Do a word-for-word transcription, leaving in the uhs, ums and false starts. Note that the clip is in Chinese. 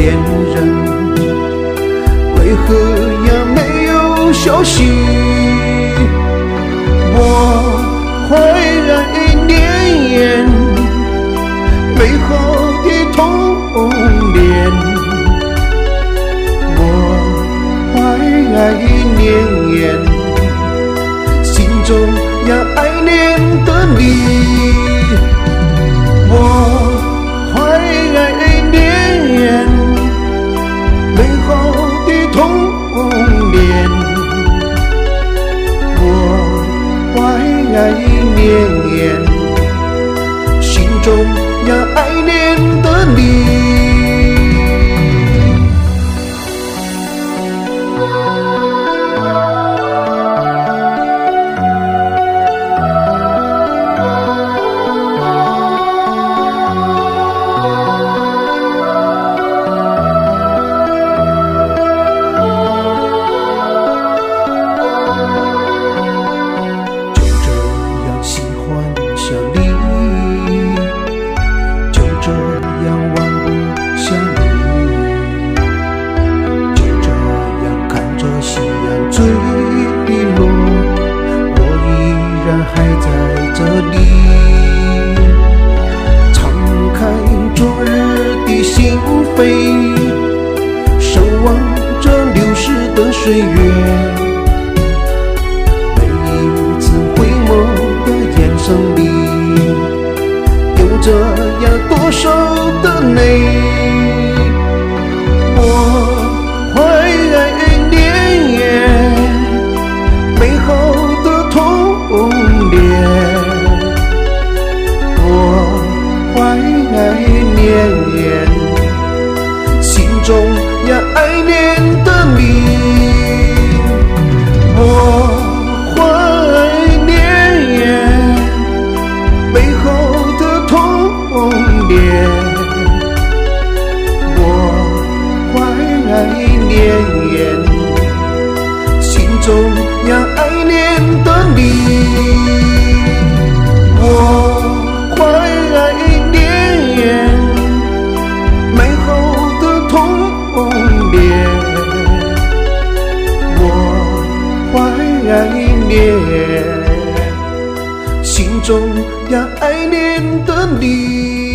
恋人，为何呀没有消息？我怀爱念念美好的童年，我怀爱念念心中呀爱念的你。我怀爱念念美好的童年，我怀爱念念心中呀爱念的你。还在这里，敞开昨日的心扉，守望着流逝的岁月。每一次回眸的眼神里，有着呀多少的泪。我怀爱念念美好的童年，我怀爱念念心中呀爱念的你。我怀爱念念美好的童年，我怀爱念念心中呀爱念的你。我怀爱念念美好的童年，我怀爱念心中呀爱念的你。